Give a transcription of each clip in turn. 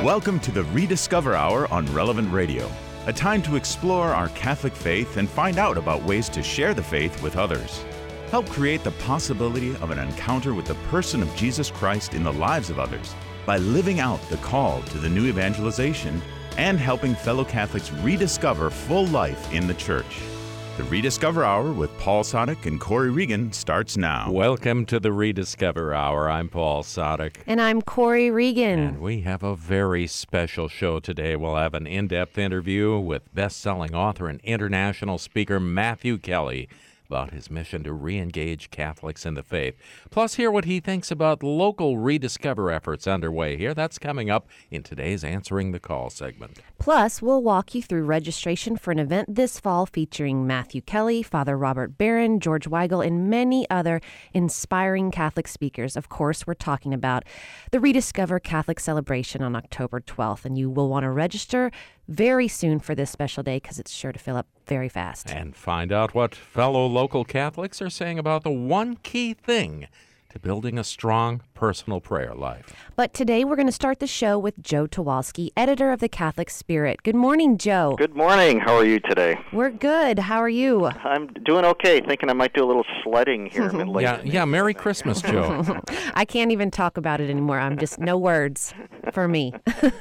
Welcome to the Rediscover Hour on Relevant Radio, a time to explore our Catholic faith and find out about ways to share the faith with others. Help create the possibility of an encounter with the person of Jesus Christ in the lives of others by living out the call to the new evangelization and helping fellow Catholics rediscover full life in the Church. The Rediscover Hour with Paul Sadek and Corey Regan starts now. Welcome to the Rediscover Hour. I'm Paul Sadek. And I'm Corey Regan. And we have a very special show today. We'll have an in-depth interview with best-selling author and international speaker Matthew Kelly about his mission to re-engage Catholics in the faith. Plus, hear what he thinks about local rediscover efforts underway here. That's coming up in today's Answering the Call segment. Plus, we'll walk you through registration for an event this fall featuring Matthew Kelly, Father Robert Barron, George Weigel, and many other inspiring Catholic speakers. Of course, we're talking about the Rediscover Catholic Celebration on October 12th, and you will want to register very soon for this special day because it's sure to fill up very fast. And find out what fellow local Catholics are saying about the one key thing to building a strong personal prayer life. But today we're going to start the show with Joe Towalski, editor of the Catholic Spirit. Good morning, Joe. Good morning. How are you today? We're good. How are you? I'm doing okay. Thinking I might do a little sledding here. Yeah. Merry Christmas, Joe. I can't even talk about it anymore. I'm just no words for me.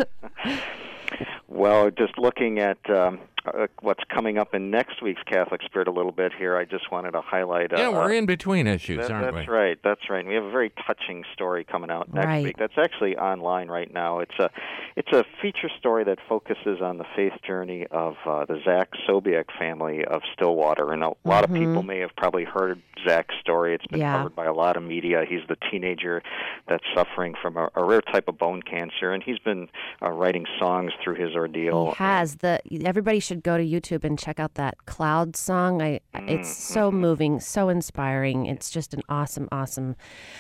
Well, just looking at what's coming up in next week's Catholic Spirit a little bit here, I just wanted to highlight... we're in between issues, aren't we? That's right. We have a very touching story coming out next week. That's actually online right now. It's a feature story that focuses on the faith journey of the Zach Sobiech family of Stillwater. And a lot of people may have probably heard Zach's story. It's been covered by a lot of media. He's the teenager that's suffering from a rare type of bone cancer, and he's been writing songs through his ordeal. He has. Everybody should go to YouTube and check out that Cloud song. It's so moving, so inspiring. It's just an awesome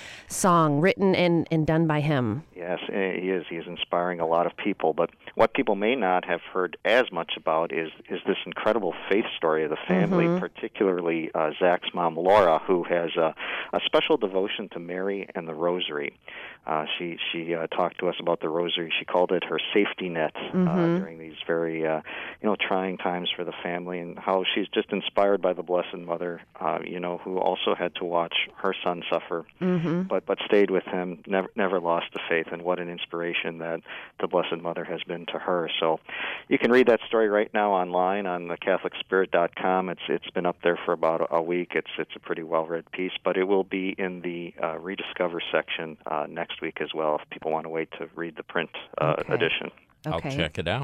song written and done by him. Yes, he is. He is inspiring a lot of people. But what people may not have heard as much about is this incredible faith story of the family, particularly Zach's mom, Laura, who has a special devotion to Mary and the Rosary. She talked to us about the Rosary. She called it her safety net during these very trying times for the family, and how she's just inspired by the Blessed Mother, who also had to watch her son suffer, but stayed with him, never lost the faith, and what an inspiration that the Blessed Mother has been to her. So you can read that story right now online on the CatholicSpirit.com. It's been up there for about a week. It's a pretty well-read piece, but it will be in the Rediscover section next week as well if people want to wait to read the print edition. Okay. I'll check it out.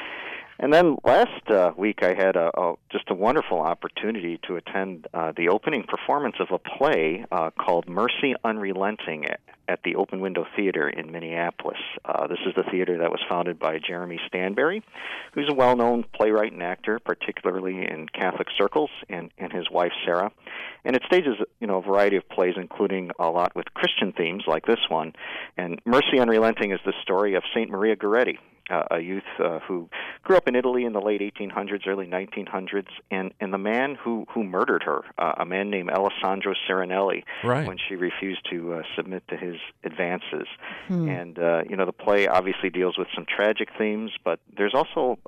And then last week I had just a wonderful opportunity to attend the opening performance of a play called Mercy Unrelenting at the Open Window Theater in Minneapolis. This is the theater that was founded by Jeremy Stanberry, who's a well-known playwright and actor, particularly in Catholic circles, and his wife, Sarah. And it stages, a variety of plays, including a lot with Christian themes like this one. And Mercy Unrelenting is the story of St. Maria Goretti, a youth who grew up in Italy in the late 1800s, early 1900s, and the man who murdered her, a man named Alessandro Serenelli, when she refused to submit to his advances. And, the play obviously deals with some tragic themes, but there's also,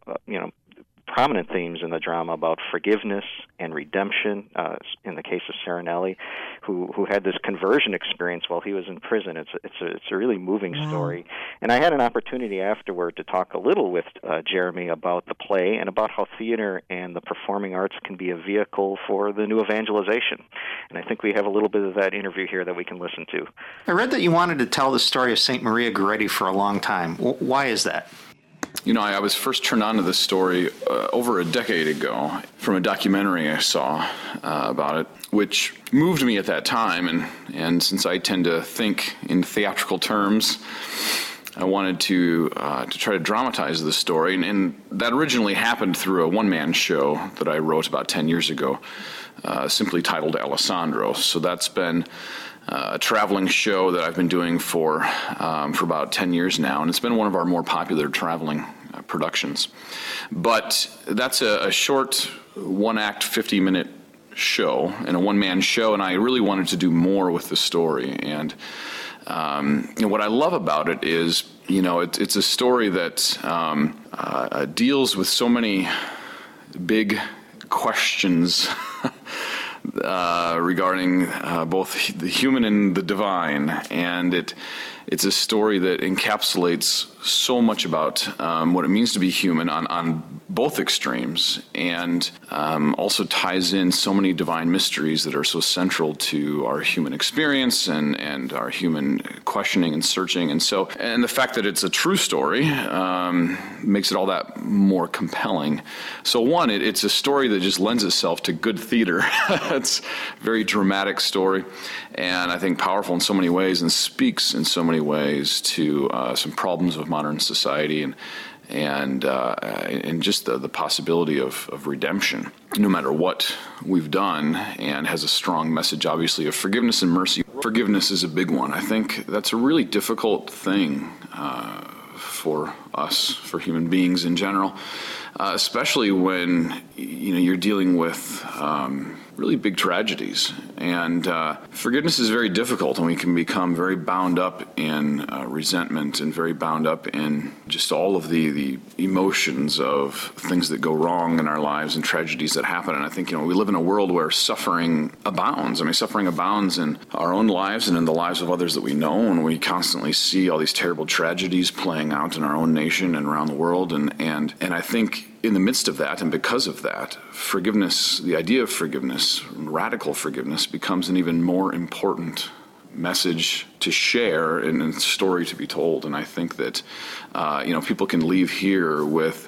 prominent themes in the drama about forgiveness and redemption. In the case of Serenelli, who had this conversion experience while he was in prison. It's a really moving story. And I had an opportunity afterward to talk a little with Jeremy about the play and about how theater and the performing arts can be a vehicle for the new evangelization. And I think we have a little bit of that interview here that we can listen to. I read that you wanted to tell the story of St. Maria Goretti for a long time. Why is that? I was first turned on to this story over a decade ago from a documentary I saw about it, which moved me at that time. And since I tend to think in theatrical terms, I wanted to try to dramatize the story. And that originally happened through a one-man show that I wrote about 10 years ago, simply titled Alessandro. So that's been a traveling show that I've been doing for about 10 years now, and it's been one of our more popular traveling productions. But that's a short one-act, 50-minute show and a one-man show, and I really wanted to do more with the story. And what I love about it is, it's a story that deals with so many big questions regarding both the human and the divine, and it's a story that encapsulates so much about what it means to be human on both extremes, and also ties in so many divine mysteries that are so central to our human experience and our human questioning and searching. And the fact that it's a true story makes it all that more compelling. So one, it's a story that just lends itself to good theater. It's a very dramatic story, and I think powerful in so many ways, and speaks in so many ways to some problems of modern society and just the possibility of redemption, no matter what we've done, and has a strong message, obviously, of forgiveness and mercy. Forgiveness is a big one. I think that's a really difficult thing for us, for human beings in general, especially when you're dealing with really big tragedies. And forgiveness is very difficult, and we can become very bound up in resentment and very bound up in just all of the emotions of things that go wrong in our lives and tragedies that happen. And I think, we live in a world where suffering abounds. I mean, suffering abounds in our own lives and in the lives of others that we know, and we constantly see all these terrible tragedies playing out in our own nation and around the world. And I think in the midst of that, and because of that, forgiveness, the idea of forgiveness, radical forgiveness, becomes an even more important message to share and a story to be told. And I think that, people can leave here with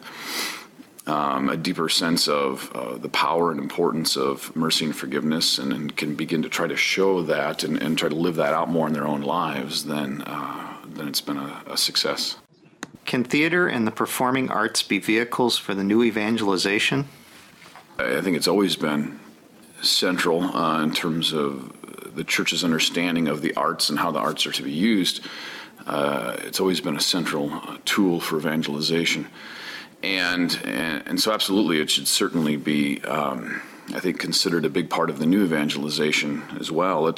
a deeper sense of the power and importance of mercy and forgiveness, and can begin to try to show that and try to live that out more in their own lives, then it's been a success. Can theater and the performing arts be vehicles for the new evangelization? I think it's always been central in terms of the church's understanding of the arts and how the arts are to be used. It's always been a central tool for evangelization. And so absolutely it should certainly be, I think, considered a big part of the new evangelization as well.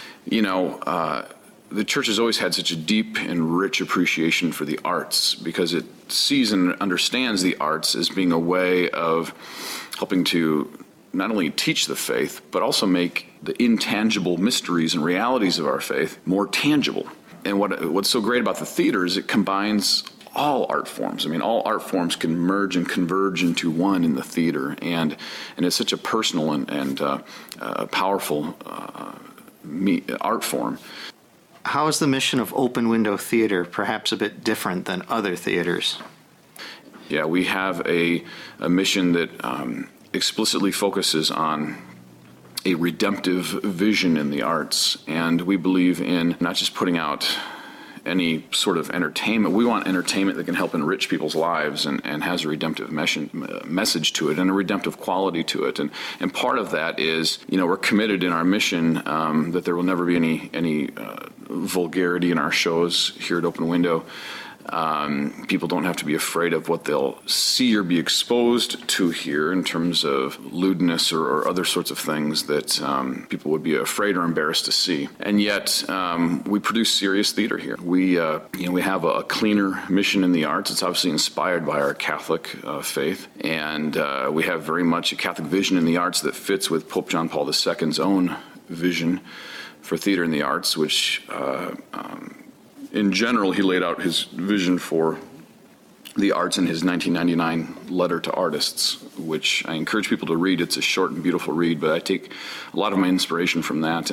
The church has always had such a deep and rich appreciation for the arts, because it sees and understands the arts as being a way of helping to not only teach the faith, but also make the intangible mysteries and realities of our faith more tangible. And what's so great about the theater is it combines all art forms. I mean, all art forms can merge and converge into one in the theater, and it's such a personal and powerful art form. How is the mission of Open Window Theater perhaps a bit different than other theaters? Yeah, we have a mission that explicitly focuses on a redemptive vision in the arts, and we believe in not just putting out any sort of entertainment. We want entertainment that can help enrich people's lives and has a redemptive message to it and a redemptive quality to it. And part of that is, we're committed in our mission that there will never be any vulgarity in our shows here at Open Window. People don't have to be afraid of what they'll see or be exposed to here in terms of lewdness or other sorts of things that people would be afraid or embarrassed to see. And yet, we produce serious theater here. We have a cleaner mission in the arts. It's obviously inspired by our Catholic faith, and we have very much a Catholic vision in the arts that fits with Pope John Paul II's own vision for theater in the arts, which in general, he laid out his vision for the arts in his 1999 letter to artists, which I encourage people to read. It's a short and beautiful read, but I take a lot of my inspiration from that.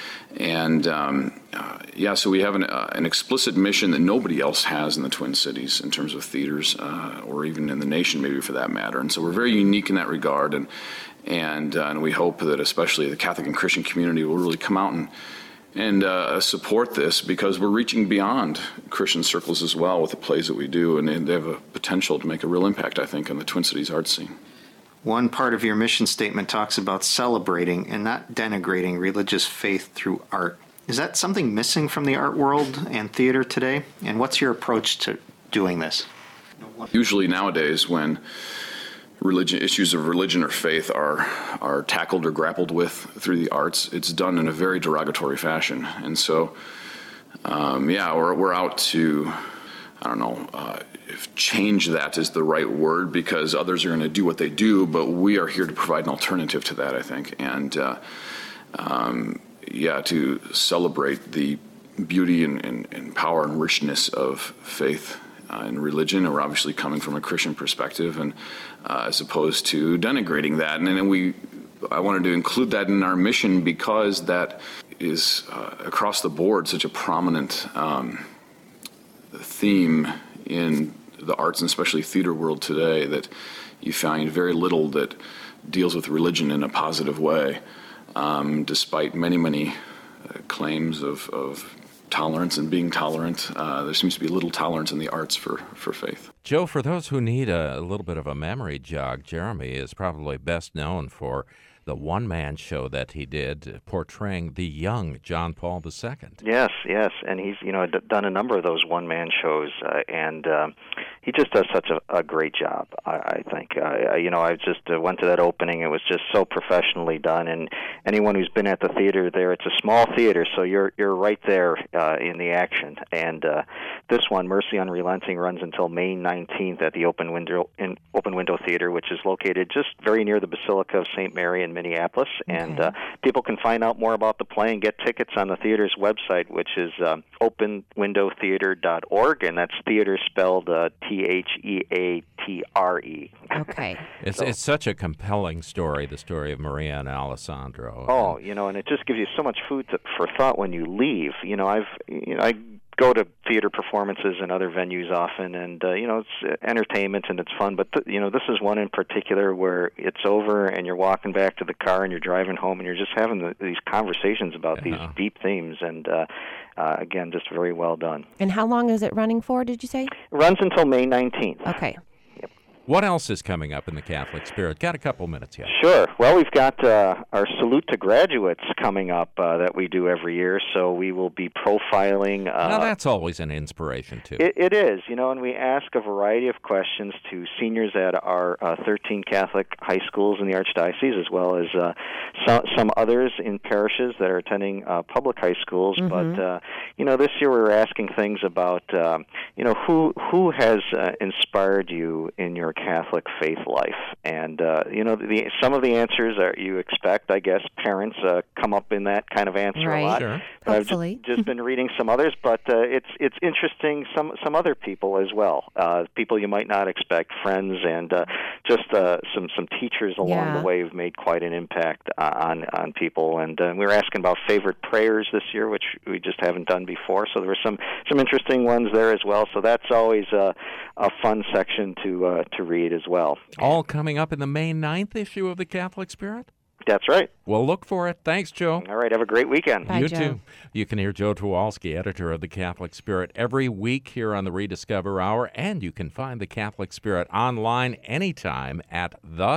So we have an explicit mission that nobody else has in the Twin Cities in terms of theaters, or even in the nation, maybe for that matter. And so we're very unique in that regard, and we hope that especially the Catholic and Christian community will really come out and support this, because we're reaching beyond Christian circles as well with the plays that we do, and they have a potential to make a real impact, I think, on the Twin Cities art scene. One part of your mission statement talks about celebrating and not denigrating religious faith through art. Is that something missing from the art world and theater today? And what's your approach to doing this? Usually nowadays, when issues of religion or faith are tackled or grappled with through the arts, it's done in a very derogatory fashion. And so we're out to, I don't know if change that is the right word, because others are going to do what they do, but we are here to provide an alternative to that, I think, and to celebrate the beauty and power and richness of faith and religion. And we're obviously coming from a Christian perspective, and as opposed to denigrating that. And then I wanted to include that in our mission because that is across the board such a prominent theme in the arts and especially theater world today, that you find very little that deals with religion in a positive way, despite many claims of tolerance and being tolerant. There seems to be little tolerance in the arts for faith. Joe, for those who need a little bit of a memory jog, Jeremy is probably best known for the one-man show that he did portraying the young John Paul II. Yes, and he's done a number of those one-man shows, and he just does such a great job. I think I just went to that opening. It was just so professionally done, and anyone who's been at the theater there, it's a small theater, so you're right there in the action. And this one, Mercy Unrelenting, runs until May 19th at the Open Window Theater, which is located just very near the Basilica of St. Mary in Minneapolis. And people can find out more about the play and get tickets on the theater's website, which is openwindowtheater.org, and that's theater spelled Theatre. Okay. It's such a compelling story, the story of Maria and Alessandro. Oh, and it just gives you so much food for thought when you leave. I go to theater performances and other venues often, and it's entertainment and it's fun. But this is one in particular where it's over and you're walking back to the car and you're driving home and you're just having these conversations about these deep themes. And again, just very well done. And how long is it running for? Did you say? It runs until May 19th. Okay. What else is coming up in the Catholic Spirit? Got a couple minutes here. Sure. Well, we've got our Salute to Graduates coming up that we do every year, so we will be profiling... now, that's always an inspiration, too. It is, and we ask a variety of questions to seniors at our 13 Catholic high schools in the Archdiocese, as well as some others in parishes that are attending public high schools. Mm-hmm. But, this year we were asking things about, who has inspired you in your Catholic faith life, and some of the answers are you expect. I guess parents come up in that kind of answer a lot. Sure. But I've just been reading some others, but it's interesting. Some other people as well, people you might not expect, friends, and just some teachers along the way who've made quite an impact on people. And we were asking about favorite prayers this year, which we just haven't done before. So there were some interesting ones there as well. So that's always a fun section to read as well. All coming up in the May 9th issue of the Catholic Spirit? That's right. We'll look for it. Thanks, Joe. All right. Have a great weekend. Bye, you Joe. too. You can hear Joe Tuwalski, editor of the Catholic Spirit, every week here on the Rediscover Hour, and you can find the Catholic Spirit online anytime at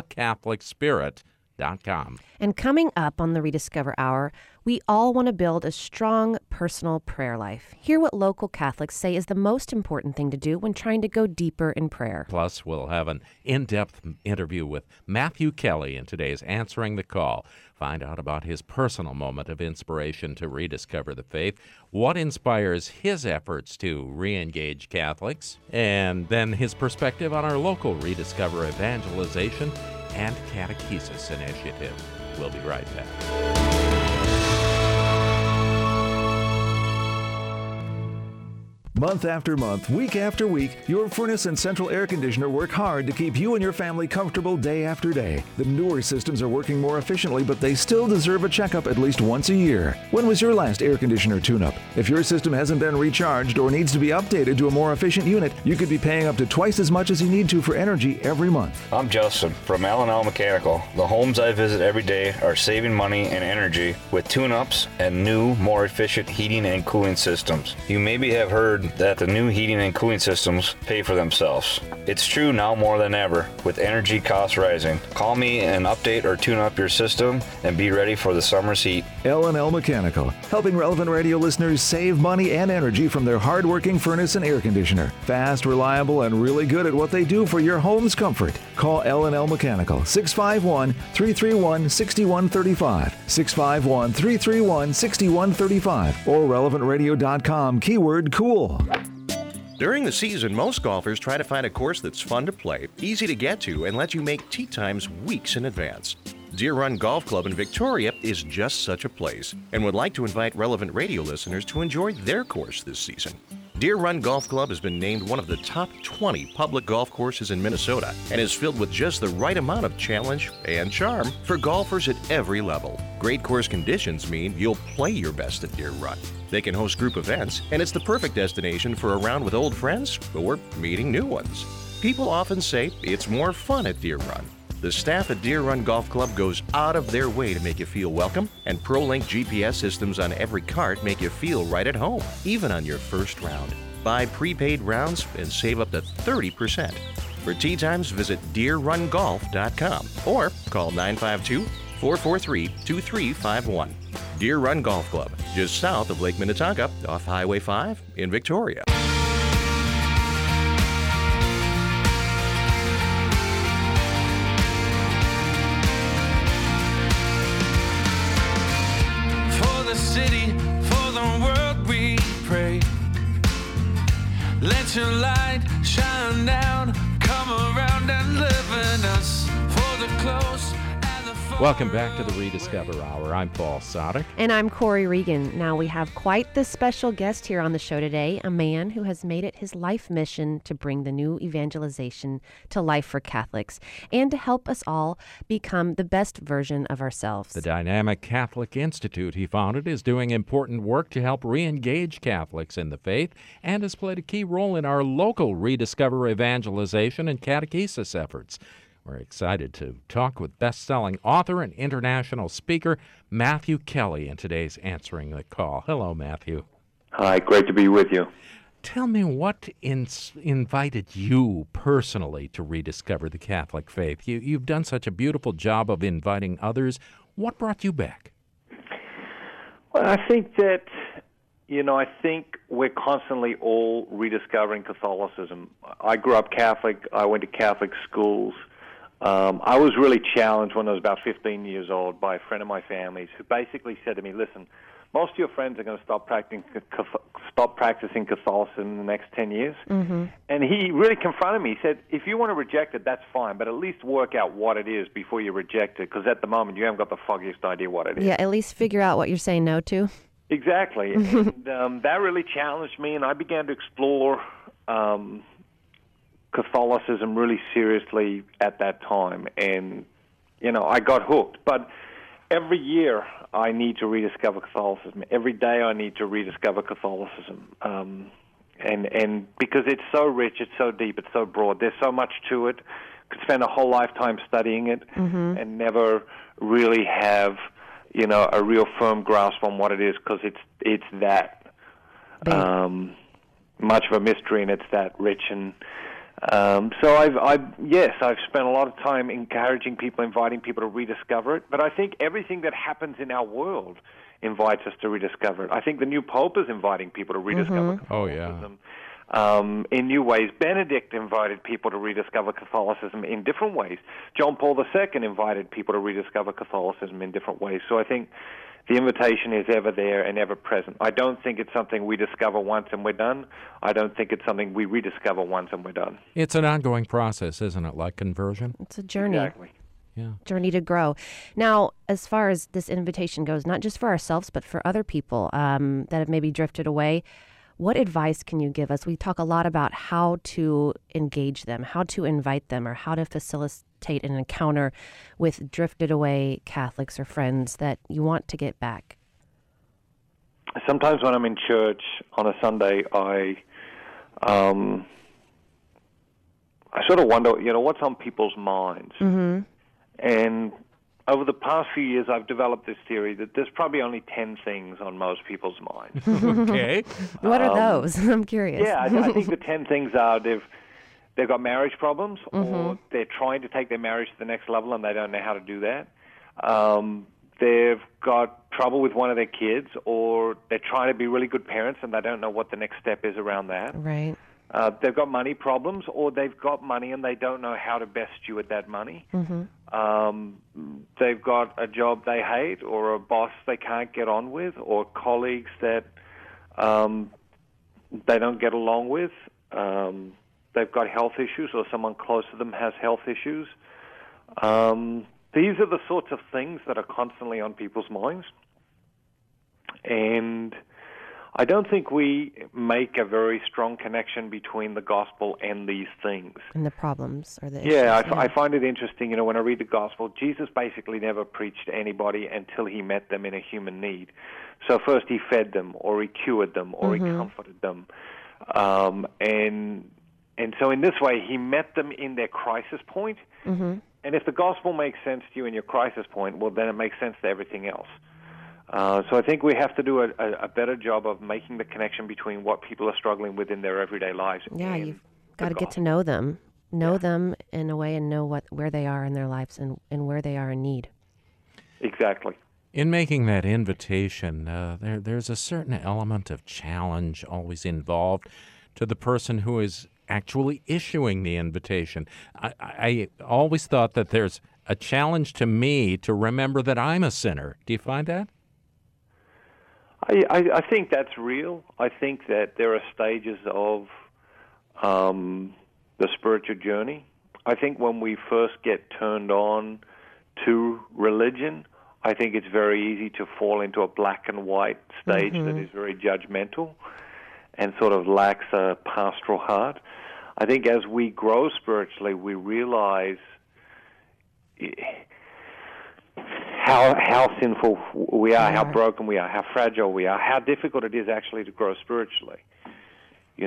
thecatholicspirit.com. And coming up on the Rediscover Hour, we all want to build a strong personal prayer life. Hear what local Catholics say is the most important thing to do when trying to go deeper in prayer. Plus, we'll have an in-depth interview with Matthew Kelly in today's Answering the Call. Find out about his personal moment of inspiration to rediscover the faith, what inspires his efforts to re-engage Catholics, and then his perspective on our local Rediscover evangelization and catechesis initiative. We'll be right back. Month after month, week after week, your furnace and central air conditioner work hard to keep you and your family comfortable day after day. The newer systems are working more efficiently, but they still deserve a checkup at least once a year. When was your last air conditioner tune-up? If your system hasn't been recharged or needs to be updated to a more efficient unit, you could be paying up to twice as much as you need to for energy every month. I'm Justin from L&L Mechanical. The homes I visit every day are saving money and energy with tune-ups and new, more efficient heating and cooling systems. You maybe have heard that the new heating and cooling systems pay for themselves. It's true now more than ever, with energy costs rising. Call me and update or tune up your system and be ready for the summer's heat. L&L Mechanical, helping Relevant Radio listeners save money and energy from their hard-working furnace and air conditioner. Fast, reliable, and really good at what they do for your home's comfort. Call L&L Mechanical, 651-331-6135, 651-331-6135, or relevantradio.com, keyword cool. During the season, most golfers try to find a course that's fun to play, easy to get to, and let you make tee times weeks in advance. Deer Run Golf Club in Victoria is just such a place and would like to invite Relevant Radio listeners to enjoy their course this season. Deer Run Golf Club has been named one of the top 20 public golf courses in Minnesota and is filled with just the right amount of challenge and charm for golfers at every level. Great course conditions mean you'll play your best at Deer Run. They can host group events, and it's the perfect destination for a round with old friends or meeting new ones. People often say it's more fun at Deer Run. The staff at Deer Run Golf Club goes out of their way to make you feel welcome, and ProLink GPS systems on every cart make you feel right at home, even on your first round. Buy prepaid rounds and save up to 30%. For tee times, visit deerrungolf.com or call 952-443-2351. Deer Run Golf Club, just south of Lake Minnetonka, off Highway 5 in Victoria. City, for the world we pray. Let your light shine down, come around and live in us. For the close and the far. Welcome back to the Rediscover Hour. I'm Paul Sadek. And I'm Corey Regan. Now we have quite the special guest here on the show today, a man who has made it his life mission to bring the new evangelization to life for Catholics and to help us all become the best version of ourselves. The Dynamic Catholic Institute he founded is doing important work to help re-engage Catholics in the faith and has played a key role in our local Rediscover evangelization and catechesis efforts. We're excited to talk with best-selling author and international speaker Matthew Kelly in today's Answering the Call. Hello, Matthew. Hi, great to be with you. Tell me what invited you personally to rediscover the Catholic faith. You've done such a beautiful job of inviting others. What brought you back? Well, I think that, I think we're constantly all rediscovering Catholicism. I grew up Catholic. I went to Catholic schools. I was really challenged when I was about 15 years old by a friend of my family's who basically said to me, listen, most of your friends are going to stop practicing Catholicism in the next 10 years. Mm-hmm. And he really confronted me. He said, if you want to reject it, that's fine, but at least work out what it is before you reject it, because at the moment you haven't got the foggiest idea what it is. Yeah, at least figure out what you're saying no to. Exactly. And that really challenged me, and I began to explore Catholicism really seriously at that time. And, I got hooked. But every year I need to rediscover Catholicism. Every day I need to rediscover Catholicism. And because it's so rich, it's so deep, it's so broad. There's so much to it. Could spend a whole lifetime studying it and never really have, a real firm grasp on what it is, because it's that much of a mystery, and it's that rich. And so I've spent a lot of time encouraging people, inviting people to rediscover it. But I think everything that happens in our world invites us to rediscover it. I think the new Pope is inviting people to rediscover Catholicism in new ways. Benedict invited people to rediscover Catholicism in different ways. John Paul II invited people to rediscover Catholicism in different ways. So I think the invitation is ever there and ever present. I don't think it's something we discover once and we're done. I don't think it's something we rediscover once and we're done. It's an ongoing process, isn't it, like conversion? It's a journey. Exactly. Yeah. Journey to grow. Now, as far as this invitation goes, not just for ourselves, but for other people that have maybe drifted away, what advice can you give us? We talk a lot about how to engage them, how to invite them, or how to facilitate an encounter with drifted away Catholics or friends that you want to get back. Sometimes when I'm in church on a Sunday, I sort of wonder, what's on people's minds. Mm-hmm. And over the past few years, I've developed this theory that there's probably only 10 things on most people's minds. Okay. What are those? I'm curious. Yeah, I think the 10 things are they've got marriage problems, or they're trying to take their marriage to the next level and they don't know how to do that. They've got trouble with one of their kids, or they're trying to be really good parents and they don't know what the next step is around that. Right. They've got money problems, or they've got money and they don't know how to best steward that money. They've got a job they hate, or a boss they can't get on with, or colleagues that they don't get along with. They've got health issues, or someone close to them has health issues. These are the sorts of things that are constantly on people's minds. And I don't think we make a very strong connection between the gospel and these things. And the problems or the issues. Yeah, I find it interesting, when I read the gospel, Jesus basically never preached to anybody until he met them in a human need. So first he fed them, or he cured them, or he comforted them. And so in this way, he met them in their crisis point. And if the gospel makes sense to you in your crisis point, well, then it makes sense to everything else. So I think we have to do a better job of making the connection between what people are struggling with in their everyday lives. Yeah, you've got to get to know them. Know them in a way and know where they are in their lives and where they are in need. Exactly. In making that invitation, there's a certain element of challenge always involved to the person who is actually issuing the invitation. I always thought that there's a challenge to me to remember that I'm a sinner. Do you find that? I think that's real. I think that there are stages of the spiritual journey. I think when we first get turned on to religion, I think it's very easy to fall into a black and white stage that is very judgmental and sort of lacks a pastoral heart. I think as we grow spiritually, we realize how sinful we are, how broken we are, how fragile we are, how difficult it is actually to grow spiritually. You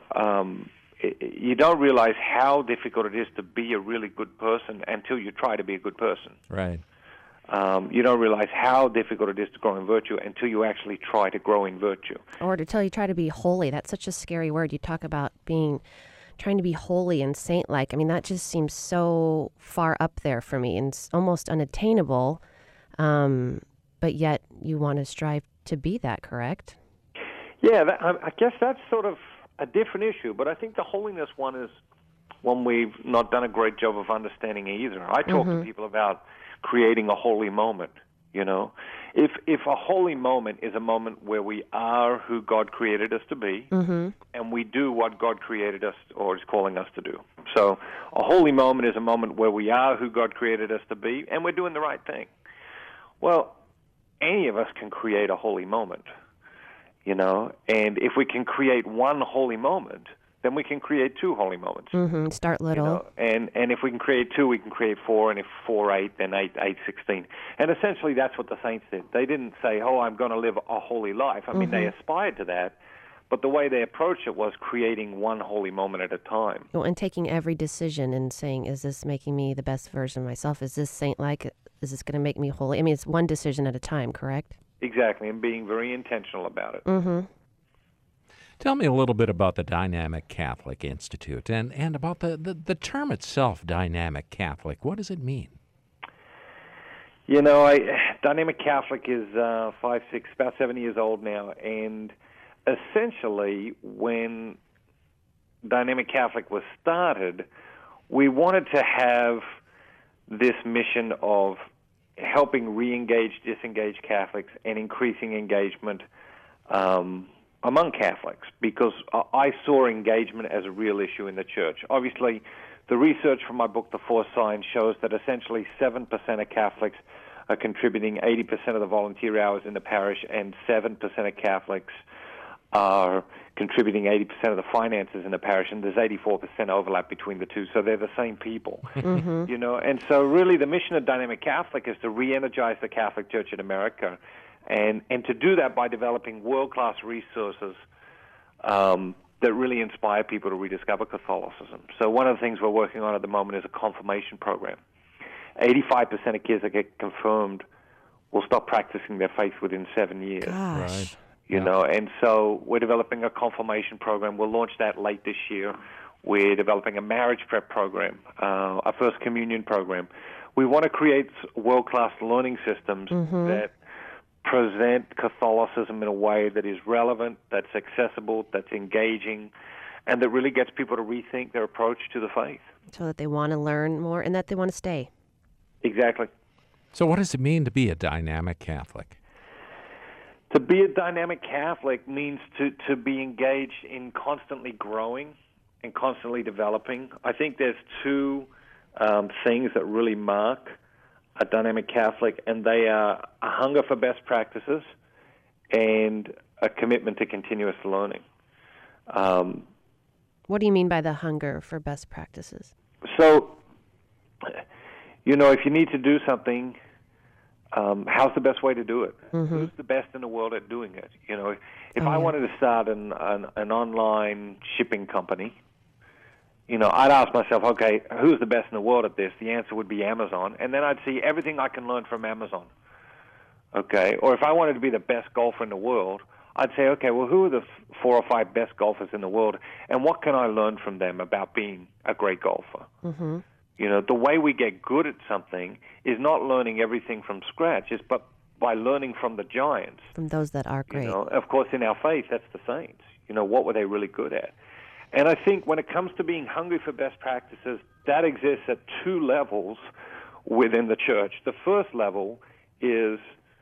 don't realize how difficult it is to be a really good person until you try to be a good person. Right. You don't realize how difficult it is to grow in virtue until you actually try to grow in virtue. Or to tell you try to be holy. That's such a scary word. You talk about trying to be holy and saint-like. I mean, that just seems so far up there for me and almost unattainable. But yet you want to strive to be that, correct? Yeah, I guess that's sort of a different issue. But I think the holiness one is one we've not done a great job of understanding either. I talk to people about creating a holy moment. If a holy moment is a moment where we are who God created us to be, and we do what God created us or is calling us to do. So a holy moment is a moment where we are who God created us to be, and we're doing the right thing. Well, any of us can create a holy moment, and if we can create one holy moment, then we can create two holy moments. Start little. And if we can create two, we can create four, and if 4, 8, then 8, 16. And essentially that's what the saints did. They didn't say, I'm going to live a holy life. I mean, they aspired to that, but the way they approached it was creating one holy moment at a time. Well, and taking every decision and saying, is this making me the best version of myself? Is this saint-like? Is this going to make me holy? I mean, it's one decision at a time, correct? Exactly, and being very intentional about it. Tell me a little bit about the Dynamic Catholic Institute and about the term itself, Dynamic Catholic. What does it mean? Dynamic Catholic is 5, 6, about 7 years old now, and essentially when Dynamic Catholic was started, we wanted to have this mission of helping re-engage disengaged Catholics and increasing engagement among Catholics, because I saw engagement as a real issue in the church. Obviously, the research from my book, The Four Signs, shows that essentially 7% of Catholics are contributing 80% of the volunteer hours in the parish, and 7% of Catholics are contributing 80% of the finances in the parish, and there's 84% overlap between the two, so they're the same people. And so really the mission of Dynamic Catholic is to re-energize the Catholic Church in America, and to do that by developing world-class resources that really inspire people to rediscover Catholicism. So one of the things we're working on at the moment is a confirmation program. 85% of kids that get confirmed will stop practicing their faith within 7 years. Gosh. Right. You know, and so we're developing a confirmation program. We'll launch that late this year. We're developing a marriage prep program, a first communion program. We want to create world-class learning systems that present Catholicism in a way that is relevant, that's accessible, that's engaging, and that really gets people to rethink their approach to the faith. So that they want to learn more and that they want to stay. Exactly. So what does it mean to be a dynamic Catholic? To be a dynamic Catholic means to be engaged in constantly growing and constantly developing. I think there's two things that really mark a dynamic Catholic, and they are a hunger for best practices and a commitment to continuous learning. What do you mean by the hunger for best practices? So, you know, if you need to do something, how's the best way to do it? Who's the best in the world at doing it? You know, if I wanted to start an online shipping company, you know, I'd ask myself, okay, who's the best in the world at this? The answer would be Amazon, and then I'd see everything I can learn from Amazon. Okay, or if I wanted to be the best golfer in the world, I'd say, okay, well, who are the 4 or 5 best golfers in the world, and what can I learn from them about being a great golfer? You know, the way we get good at something is not learning everything from scratch, but by learning from the giants. From those that are great. You know, of course, in our faith, that's the saints. You know, what were they really good at? And I think when it comes to being hungry for best practices, that exists at 2 levels within the church. The first level is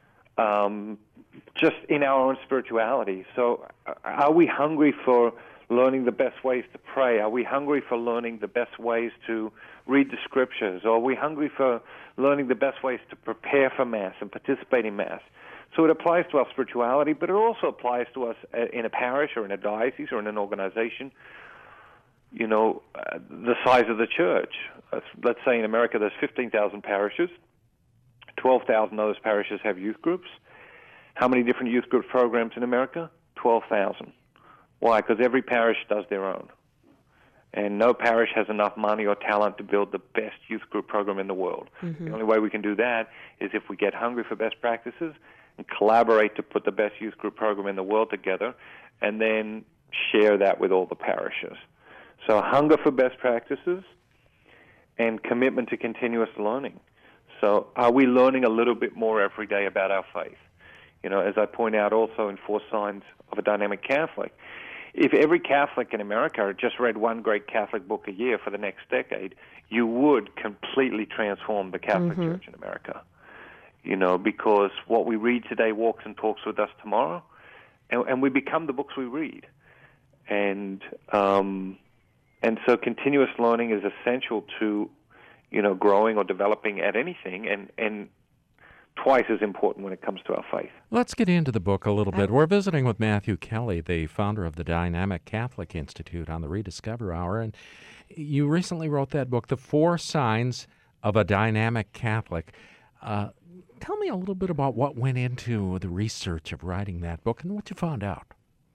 just in our own spirituality. So are we hungry for learning the best ways to pray? Are we hungry for learning the best ways to read the scriptures? Or are we hungry for learning the best ways to prepare for Mass and participate in Mass? So it applies to our spirituality, but it also applies to us in a parish or in a diocese or in an organization. You know, the size of the church. Let's say in America there's 15,000 parishes. 12,000 of those parishes have youth groups. How many different youth group programs in America? 12,000. Why? Because every parish does their own. And no parish has enough money or talent to build the best youth group program in the world. The only way we can do that is if we get hungry for best practices and collaborate to put the best youth group program in the world together and then share that with all the parishes. So hunger for best practices and commitment to continuous learning. So are we learning a little bit more every day about our faith? You know, as I point out also in 4 Signs of a Dynamic Catholic, if every Catholic in America had just read one great Catholic book a year for the next decade, you would completely transform the Catholic Church in America. You know, because what we read today walks and talks with us tomorrow, and we become the books we read. And so continuous learning is essential to, you know, growing or developing at anything, and twice as important when it comes to our faith. Let's get into the book a little bit. We're visiting with Matthew Kelly, the founder of the Dynamic Catholic Institute, on the Rediscover Hour, and you recently wrote that book, The 4 Signs of a Dynamic Catholic. Tell me a little bit about what went into the research of writing that book and what you found out.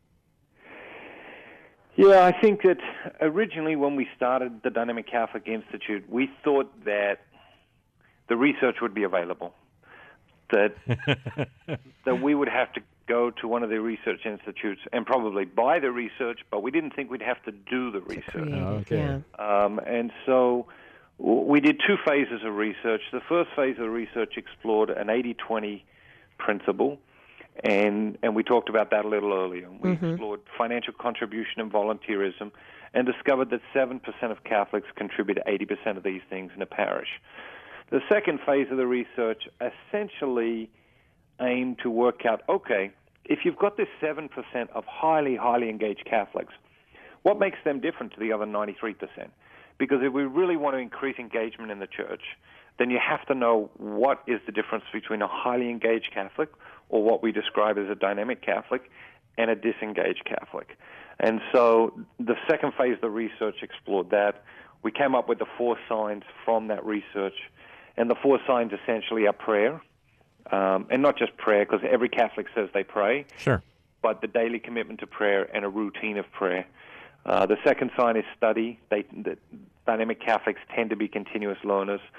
Yeah, I think that originally when we started the Dynamic Catholic Institute, we thought that the research would be available, that we would have to go to one of the research institutes and probably buy the research, but we didn't think we'd have to do the research. Okay. And so we did 2 phases of research. The first phase of the research explored an 80-20 principle, and we talked about that a little earlier. We explored financial contribution and volunteerism and discovered that 7% of Catholics contribute 80% of these things in a parish. The second phase of the research essentially aimed to work out, okay, if you've got this 7% of highly, highly engaged Catholics, what makes them different to the other 93%? Because if we really want to increase engagement in the church, then you have to know what is the difference between a highly engaged Catholic, or what we describe as a dynamic Catholic, and a disengaged Catholic. And so the second phase of the research explored that. We came up with the 4 signs from that research. And the 4 signs essentially are prayer, and not just prayer, because every Catholic says they pray. Sure. But the daily commitment to prayer and a routine of prayer. The second sign is study. The dynamic Catholics tend to be continuous learners.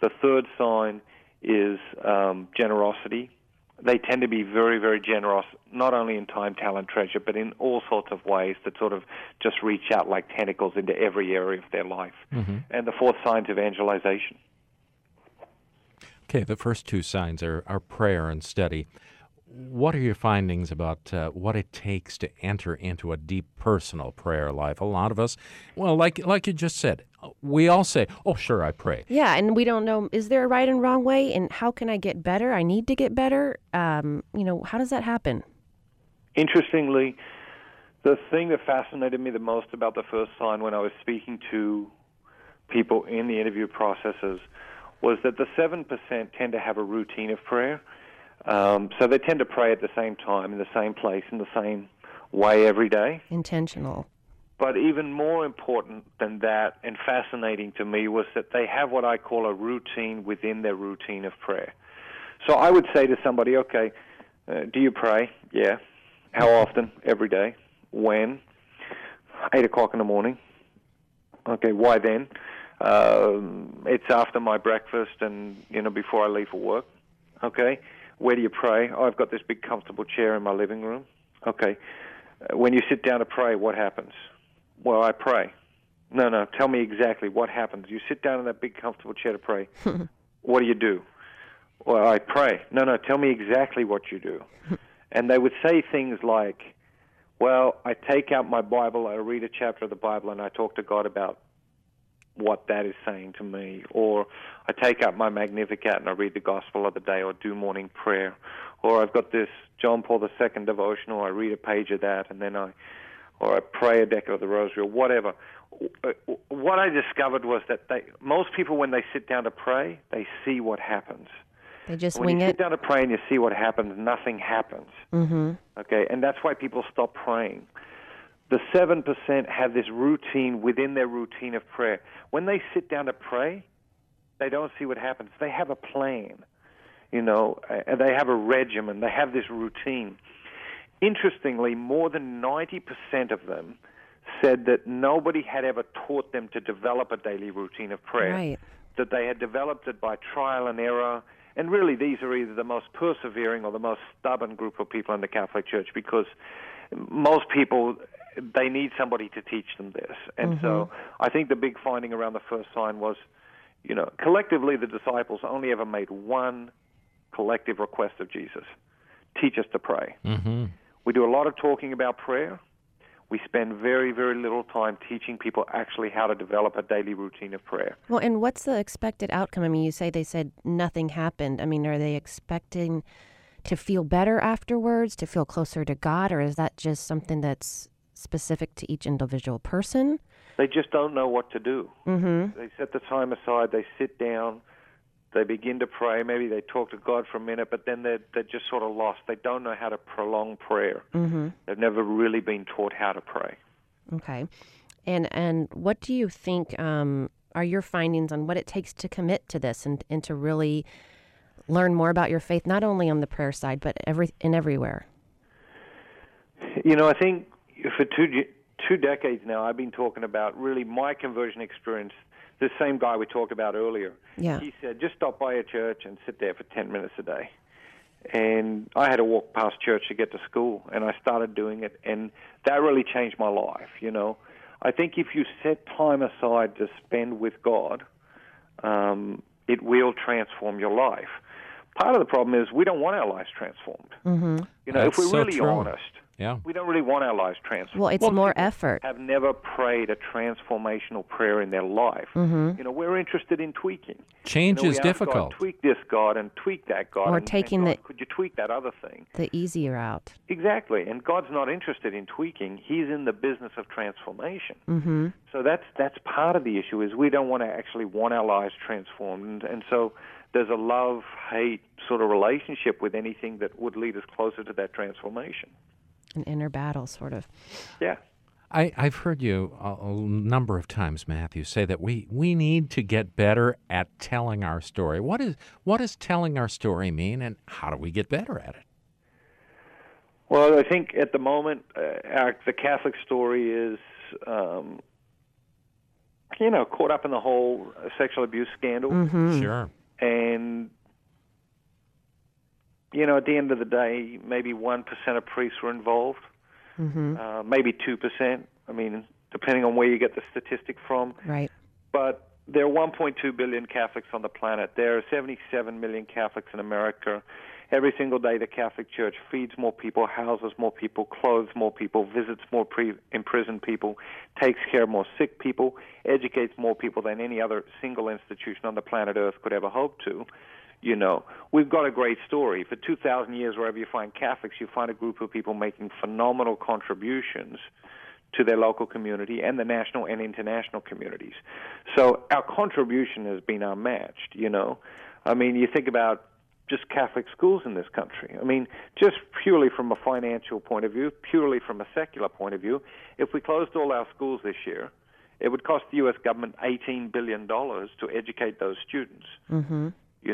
The third sign is generosity. They tend to be very, very generous, not only in time, talent, treasure, but in all sorts of ways that sort of just reach out like tentacles into every area of their life. Mm-hmm. And the fourth sign is evangelization. Okay, the first two signs are prayer and study. What are your findings about what it takes to enter into a deep personal prayer life? A lot of us, well, like you just said, we all say, oh, sure, I pray. Yeah, and we don't know, is there a right and wrong way, and how can I get better? I need to get better. How does that happen? Interestingly, the thing that fascinated me the most about the first sign when I was speaking to people in the interview processes was that the 7% tend to have a routine of prayer. So they tend to pray at the same time, in the same place, in the same way every day. Intentional. But even more important than that, and fascinating to me, was that they have what I call a routine within their routine of prayer. So I would say to somebody, okay, do you pray? Yeah. How often? Every day. When? 8 o'clock in the morning. Okay, why then? It's after my breakfast and, before I leave for work. Okay. Where do you pray? Oh, I've got this big comfortable chair in my living room. Okay. When you sit down to pray, what happens? Well, I pray. No, tell me exactly what happens. You sit down in that big comfortable chair to pray. What do you do? Well, I pray. No, tell me exactly what you do. And they would say things like, well, I take out my Bible, I read a chapter of the Bible, and I talk to God about what that is saying to me. Or I take out my Magnificat and I read the Gospel of the day, or do morning prayer. Or I've got this John Paul II devotional, I read a page of that, and then I pray a decade of the Rosary, or whatever. What I discovered was that most people, when they sit down to pray, they see what happens. They just when wing you it. sit down to pray and you see what happens, nothing happens. Mm-hmm. Okay, and that's why people stop praying. The 7% have this routine within their routine of prayer. When they sit down to pray, they don't see what happens. They have a plan, and they have a regimen. They have this routine. Interestingly, more than 90% of them said that nobody had ever taught them to develop a daily routine of prayer, Right. that they had developed it by trial and error. And really, these are either the most persevering or the most stubborn group of people in the Catholic Church, because most people, they need somebody to teach them this. And so I think the big finding around the first sign was, collectively the disciples only ever made one collective request of Jesus: teach us to pray. Mm-hmm. We do a lot of talking about prayer. We spend very, very little time teaching people actually how to develop a daily routine of prayer. Well, and what's the expected outcome? I mean, you say they said nothing happened. I mean, are they expecting to feel better afterwards, to feel closer to God, or is that just something that's specific to each individual person? They just don't know what to do. Mm-hmm. They set the time aside, they sit down, they begin to pray, maybe they talk to God for a minute, but then they're just sort of lost. They don't know how to prolong prayer. Mm-hmm. They've never really been taught how to pray. Okay. And what do you think are your findings on what it takes to commit to this and to really learn more about your faith, not only on the prayer side, but everywhere? I think for two decades now, I've been talking about really my conversion experience. The same guy we talked about earlier, Yeah. He said, just stop by a church and sit there for 10 minutes a day. And I had to walk past church to get to school, and I started doing it, and that really changed my life, I think if you set time aside to spend with God, it will transform your life. Part of the problem is we don't want our lives transformed. Mm-hmm. If we're so really true. honest, Yeah. we don't really want our lives transformed. Well, it's more effort. Have never prayed a transformational prayer in their life. Mm-hmm. We're interested in tweaking. Change we is ask difficult. God, tweak this, God, and tweak that, God. Or and taking God, the- could you tweak that other thing? The easy route. Exactly. And God's not interested in tweaking. He's in the business of transformation. Mm-hmm. So that's part of the issue, is we don't want to actually want our lives transformed. And so there's a love-hate sort of relationship with anything that would lead us closer to that transformation. An inner battle, sort of. Yeah. I've heard you a number of times, Matthew, say that we need to get better at telling our story. What does telling our story mean, and how do we get better at it? Well, I think at the moment, the Catholic story is caught up in the whole sexual abuse scandal. Mm-hmm. Sure. And, at the end of the day, maybe 1% of priests were involved, maybe 2%. I mean, depending on where you get the statistic from. Right. But there are 1.2 billion Catholics on the planet. There are 77 million Catholics in America. Every single day, the Catholic Church feeds more people, houses more people, clothes more people, visits more imprisoned people, takes care of more sick people, educates more people than any other single institution on the planet Earth could ever hope to. We've got a great story. For 2,000 years, wherever you find Catholics, you find a group of people making phenomenal contributions to their local community and the national and international communities. So our contribution has been unmatched, I mean, you think about just Catholic schools in this country. I mean, just purely from a financial point of view, purely from a secular point of view, if we closed all our schools this year, it would cost the U.S. government $18 billion to educate those students. Mm-hmm.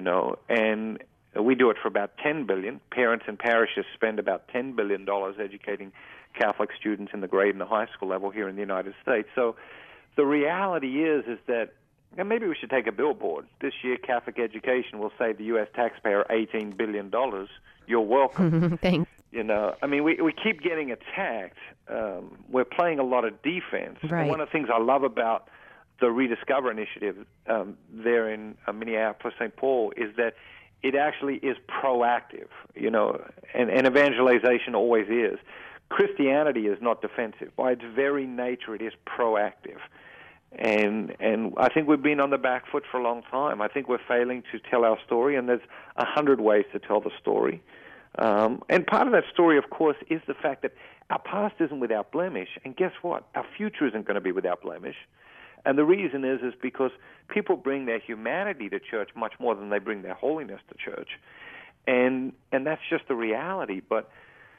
And we do it for about $10 billion. Parents and parishes spend about $10 billion educating Catholic students in the grade and the high school level here in the United States. So the reality is that, and maybe we should take a billboard. This year, Catholic education will save the U.S. taxpayer $18 billion. You're welcome. Thanks. I mean, we keep getting attacked. We're playing a lot of defense. Right. And one of the things I love about the Rediscover Initiative there in Minneapolis, St. Paul, is that it actually is proactive, and evangelization always is. Christianity is not defensive. By its very nature, it is proactive. And I think we've been on the back foot for a long time. I think we're failing to tell our story, and there's 100 ways to tell the story. And part of that story, of course, is the fact that our past isn't without blemish, and guess what? Our future isn't going to be without blemish. And the reason is because people bring their humanity to church much more than they bring their holiness to church. And that's just the reality. But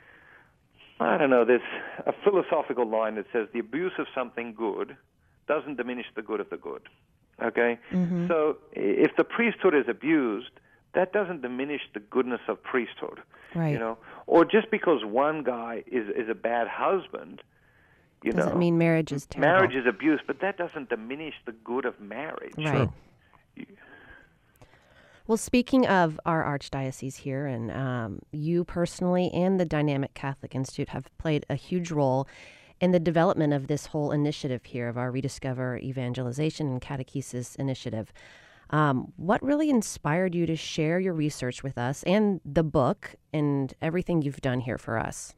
I don't know, there's a philosophical line that says the abuse of something good doesn't diminish the good of the good. Okay? Mm-hmm. So if the priesthood is abused, that doesn't diminish the goodness of priesthood. Right. Or just because one guy is a bad husband, doesn't mean marriage is terrible. Marriage is abuse, but that doesn't diminish the good of marriage. Right. Well, speaking of our archdiocese here, and you personally and the Dynamic Catholic Institute have played a huge role in the development of this whole initiative here of our Rediscover Evangelization and Catechesis initiative. What really inspired you to share your research with us and the book and everything you've done here for us?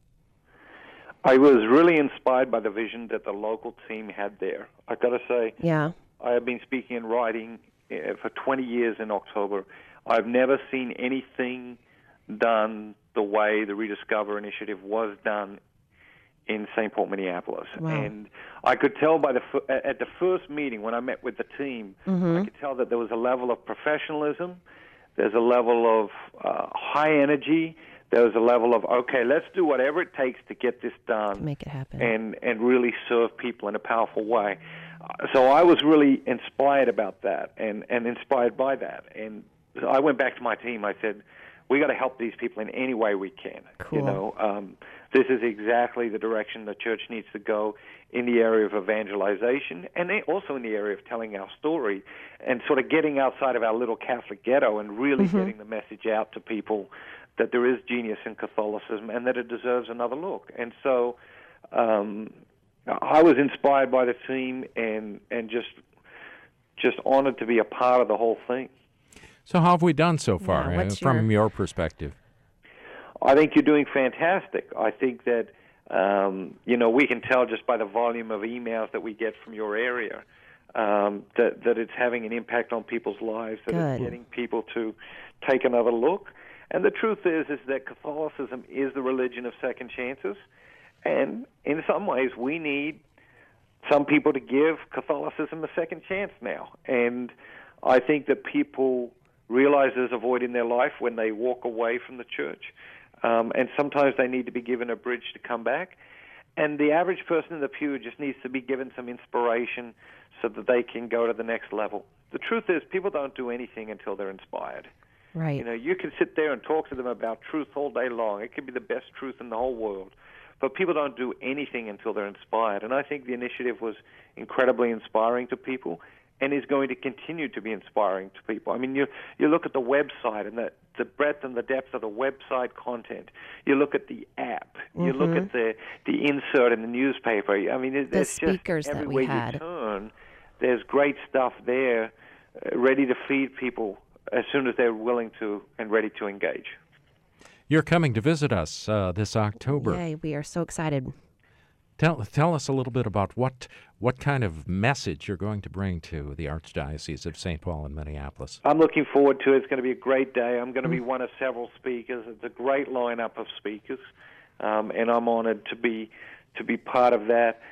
I was really inspired by the vision that the local team had there. I've got to say, yeah, I have been speaking and writing for 20 years in October. I've never seen anything done the way the Rediscover Initiative was done in St. Paul, Minneapolis. Wow. And I could tell at the first meeting when I met with the team, I could tell that there was a level of professionalism, there's a level of high energy, there was a level of, okay, let's do whatever it takes to get this done. To make it happen. And really serve people in a powerful way. So I was really inspired about that and inspired by that. And I went back to my team. I said, we got to help these people in any way we can. Cool. This is exactly the direction the church needs to go in the area of evangelization and also in the area of telling our story and sort of getting outside of our little Catholic ghetto and really getting the message out to people that there is genius in Catholicism and that it deserves another look. And so I was inspired by the team and just honored to be a part of the whole thing. So how have we done so far from your perspective? I think you're doing fantastic. I think that, we can tell just by the volume of emails that we get from your area that it's having an impact on people's lives, that it's getting people to take another look. And the truth is that Catholicism is the religion of second chances. And in some ways, we need some people to give Catholicism a second chance now. And I think that people realize there's a void in their life when they walk away from the church. And sometimes they need to be given a bridge to come back. And the average person in the pew just needs to be given some inspiration so that they can go to the next level. The truth is, people don't do anything until they're inspired. Right. You can sit there and talk to them about truth all day long. It could be the best truth in the whole world. but people don't do anything until they're inspired. And I think the initiative was incredibly inspiring to people and is going to continue to be inspiring to people. I mean, you look at the website and the breadth and the depth of the website content. You look at the app. You look at the insert in the newspaper. I mean, the speakers just that we everywhere had. you turn, there's great stuff there, ready to feed people as soon as they're willing to and ready to engage. You're coming to visit us this October. Yay, we are so excited. Tell us a little bit about what kind of message you're going to bring to the Archdiocese of St. Paul and Minneapolis. I'm looking forward to it. It's going to be a great day. I'm going to be one of several speakers. It's a great lineup of speakers, and I'm honored to be part of that.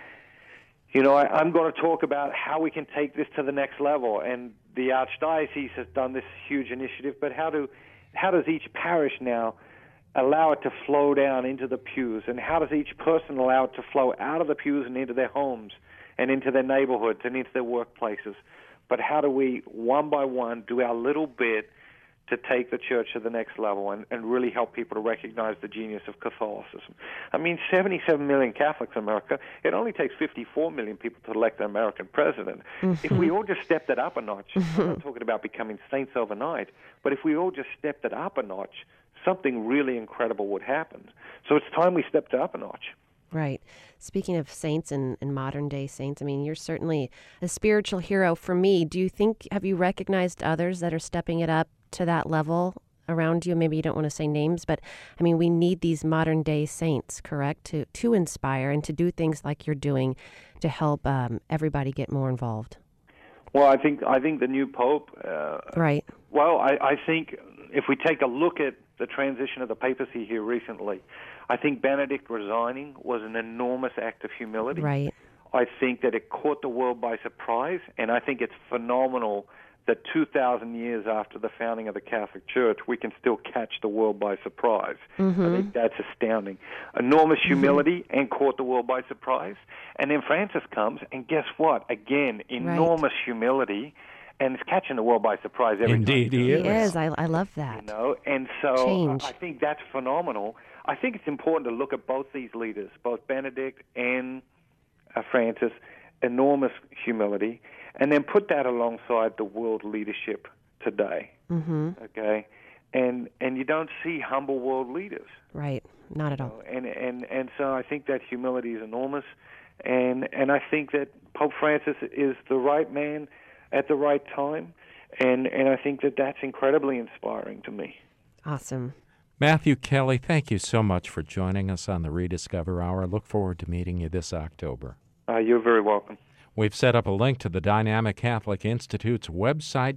You know, I'm going to talk about how we can take this to the next level, and the Archdiocese has done this huge initiative, but how does each parish now allow it to flow down into the pews, and how does each person allow it to flow out of the pews and into their homes and into their neighborhoods and into their workplaces? But how do we, one by one, do our little bit to take the church to the next level and really help people to recognize the genius of Catholicism? I mean, 77 million Catholics in America. It only takes 54 million people to elect an American president. If we all just stepped it up a notch, I'm not talking about becoming saints overnight, but if we all just stepped it up a notch, something really incredible would happen. So it's time we stepped it up a notch. Right. Speaking of saints and modern-day saints, I mean, you're certainly a spiritual hero for me. Have you recognized others that are stepping it up to that level around you? Maybe you don't want to say names, but, I mean, we need these modern-day saints, correct, to inspire and to do things like you're doing to help everybody get more involved. Well, I think the new Pope... right. Well, I think if we take a look at the transition of the papacy here recently, I think Benedict resigning was an enormous act of humility. Right. I think that it caught the world by surprise, and I think it's phenomenal that 2,000 years after the founding of the Catholic Church, we can still catch the world by surprise. I think that's astounding. Enormous humility and caught the world by surprise. And then Francis comes, and guess what? Again, enormous humility, and it's catching the world by surprise every time. Indeed, he is. I love that. You know, and so Change. I think that's phenomenal. I think it's important to look at both these leaders, both Benedict and Francis, enormous humility, and then put that alongside the world leadership today. Okay, and you don't see humble world leaders. Right, not at all. And so I think that humility is enormous, and I think that Pope Francis is the right man at the right time, and I think that that's incredibly inspiring to me. Awesome. Matthew Kelly, thank you so much for joining us on the Rediscover Hour. I look forward to meeting you this October. You're very welcome. We've set up a link to the Dynamic Catholic Institute's website,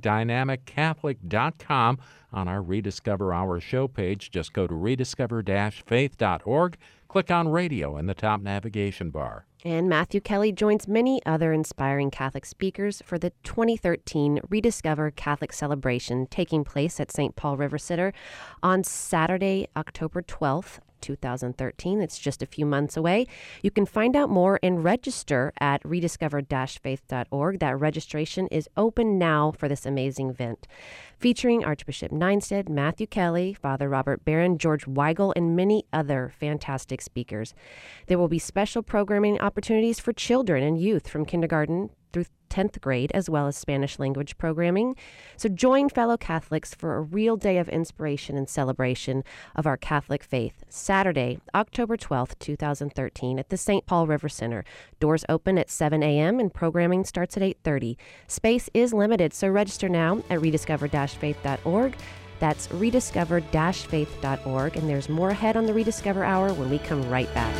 dynamiccatholic.com, on our Rediscover Hour show page. Just go to rediscover-faith.org, click on radio in the top navigation bar. And Matthew Kelly joins many other inspiring Catholic speakers for the 2013 Rediscover Catholic Celebration taking place at St. Paul River Center on Saturday, October 12th. 2013. It's just a few months away. You can find out more and register at rediscover-faith.org. That registration is open now for this amazing event, featuring Archbishop Nienstedt, Matthew Kelly, Father Robert Barron, George Weigel, and many other fantastic speakers. There will be special programming opportunities for children and youth from kindergarten through 10th grade, as well as Spanish language programming. So join fellow Catholics for a real day of inspiration and celebration of our Catholic faith. Saturday, October 12th, 2013 at the St. Paul River Center. Doors open at 7 a.m. and programming starts at 8:30. Space is limited, so register now at rediscover-faith.org. That's rediscover-faith.org, and there's more ahead on the Rediscover Hour when we come right back.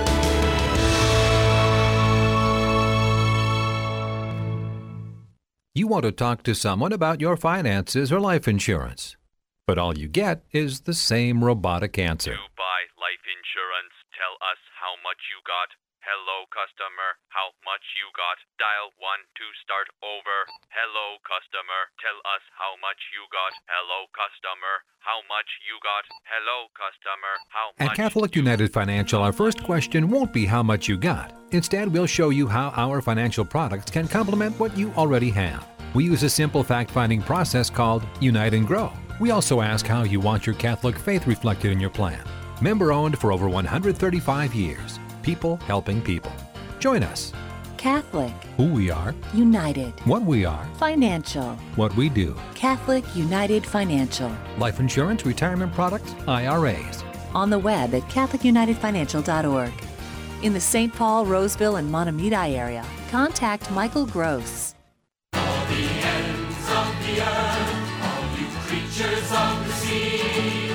You want to talk to someone about your finances or life insurance, but all you get is the same robotic answer. To buy life insurance, tell us how much you got. Hello, customer, how much you got. Dial 1 to start over. Hello, customer, tell us how much you got. Hello, customer, how much you got. Hello, customer, how much. At Catholic United Financial, our first question won't be how much you got. Instead, we'll show you how our financial products can complement what you already have. We use a simple fact-finding process called Unite and Grow. We also ask how you want your Catholic faith reflected in your plan. Member-owned for over 135 years. People helping people. Join us. Catholic. Who we are. United. What we are. Financial. What we do. Catholic United Financial. Life insurance, retirement products, IRAs. On the web at CatholicUnitedFinancial.org. In the St. Paul, Roseville, and Montemita area, contact Michael Gross. All the ends of the earth, all you creatures of the sea,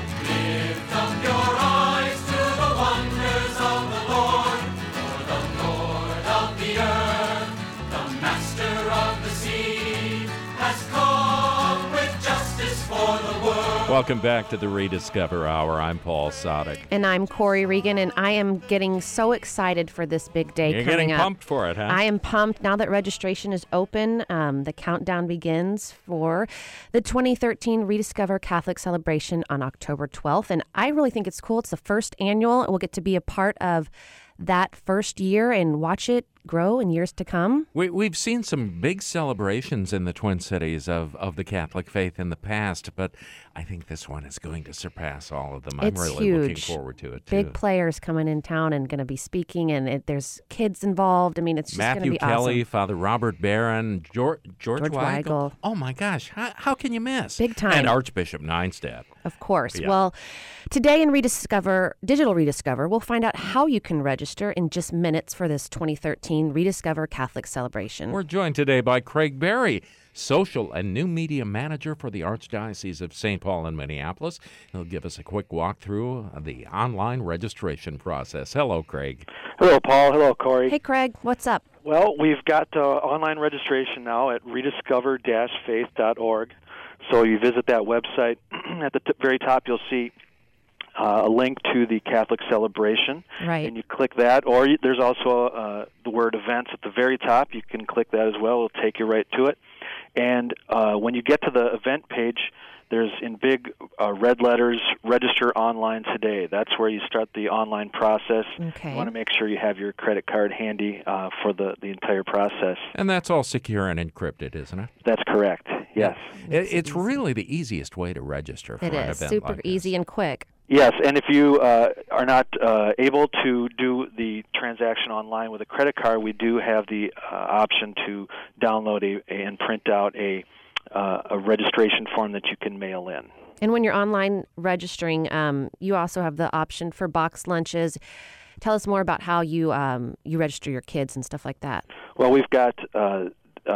lift up your eyes to the wonders of the Lord, for the Lord of the earth, the Master of the sea, has come with justice for the world. Welcome back to the Rediscover Hour. I'm Paul Sadek. And I'm Corey Regan, and I am getting so excited for this big day You're coming getting up. pumped for it, huh? I am pumped. Now that registration is open, the countdown begins for the 2013 Rediscover Catholic Celebration on October 12th. And I really think it's cool. It's the first annual. We'll get to be a part of that first year and watch it grow in years to come. We've seen some big celebrations in the Twin Cities of the Catholic faith in the past, but I think this one is going to surpass all of them. It's I'm really huge. looking forward to it, too. Big players coming in town and going to be speaking, and there's kids involved. I mean, it's just going to Matthew be Kelly, awesome. Father Robert Barron, George Weigel. Oh, my gosh. How can you miss? Big time. And Archbishop Neinstadt. Of course. Yeah. Well, today in Digital Rediscover, we'll find out how you can register in just minutes for this 2013 Rediscover Catholic Celebration. We're joined today by Craig Berry, Social and New Media Manager for the Archdiocese of St. Paul and Minneapolis. He'll give us a quick walkthrough of the online registration process. Hello, Craig. Hello, Paul. Hello, Corey. Hey, Craig. What's up? Well, we've got online registration now at rediscover-faith.org. So you visit that website. At the very top, you'll see a link to the Catholic celebration. Right. And you click that. Or there's also the word events at the very top. You can click that as well. It'll take you right to it. And when you get to the event page, there's in big red letters, register online today. That's where you start the online process. Okay. You want to make sure you have your credit card handy for the entire process. And that's all secure and encrypted, isn't it? That's correct, yes. It's really the easiest way to register for It an is event super like this. easy and quick. Yes, and if you are not able to do the transaction online with a credit card, we do have the option to download and print out a registration form that you can mail in. And when you're online registering, you also have the option for box lunches. Tell us more about how you register your kids and stuff like that. Well, we've got a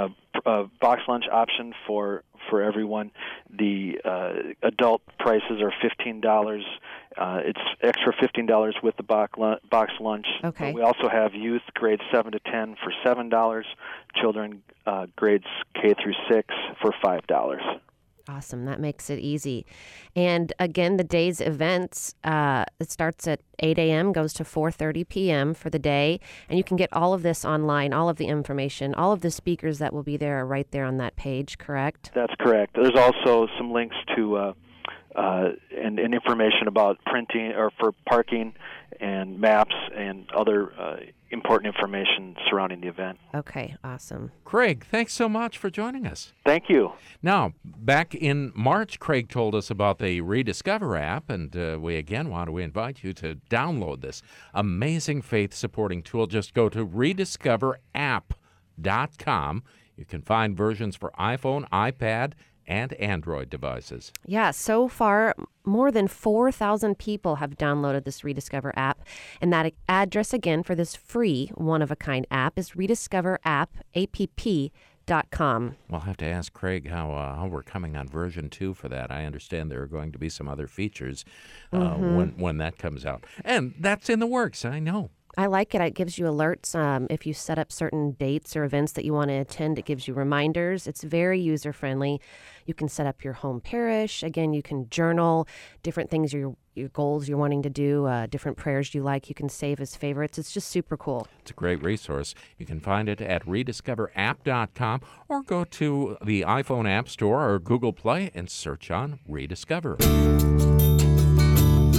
box lunch option for everyone. The adult prices are $15. It's extra $15 with the box lunch. Okay. But we also have youth grades 7 to 10 for $7. Children grades K through 6 for $5. Awesome. That makes it easy. And again, the day's events, it starts at 8 a.m., goes to 4:30 p.m. for the day. And you can get all of this online, all of the information, all of the speakers that will be there are right there on that page, correct? That's correct. There's also some links to and information about printing or for parking and maps and other important information surrounding the event. Okay, awesome. Craig, thanks so much for joining us. Thank you. Now, back in March, Craig told us about the Rediscover app, and we again want to invite you to download this amazing faith-supporting tool. Just go to rediscoverapp.com. You can find versions for iPhone, iPad, and Android devices. Yeah, so far, more than 4,000 people have downloaded this Rediscover app. And that address, again, for this free one-of-a-kind app is rediscoverapp.com. We'll have to ask Craig how we're coming on version 2 for that. I understand there are going to be some other features when that comes out. And that's in the works, I know. I like it. It gives you alerts. If you set up certain dates or events that you want to attend, it gives you reminders. It's very user-friendly. You can set up your home parish. Again, you can journal different things, your goals you're wanting to do, different prayers you like. You can save as favorites. It's just super cool. It's a great resource. You can find it at rediscoverapp.com or go to the iPhone App Store or Google Play and search on Rediscover.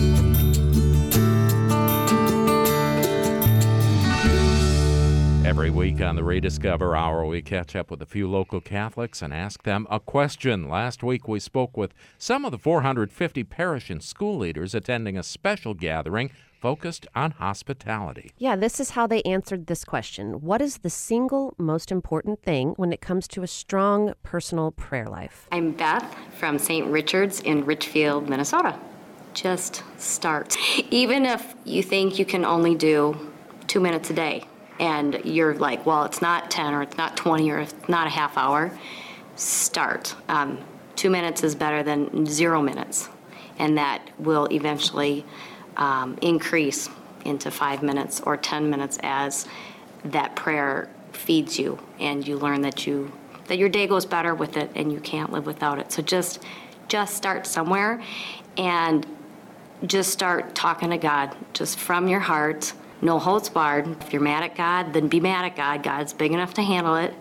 Every week on the Rediscover Hour, we catch up with a few local Catholics and ask them a question. Last week, we spoke with some of the 450 parish and school leaders attending a special gathering focused on hospitality. Yeah, this is how they answered this question. What is the single most important thing when it comes to a strong personal prayer life? I'm Beth from St. Richard's in Richfield, Minnesota. Just start. Even if you think you can only do 2 minutes a day, and you're like, well, it's not 10 or it's not 20 or it's not a half hour, start. 2 minutes is better than 0 minutes, and that will eventually increase into 5 minutes or 10 minutes as that prayer feeds you, and you learn that your day goes better with it and you can't live without it. So just start somewhere and just start talking to God, just from your heart. No holds barred. If you're mad at God, then be mad at God. God's big enough to handle it.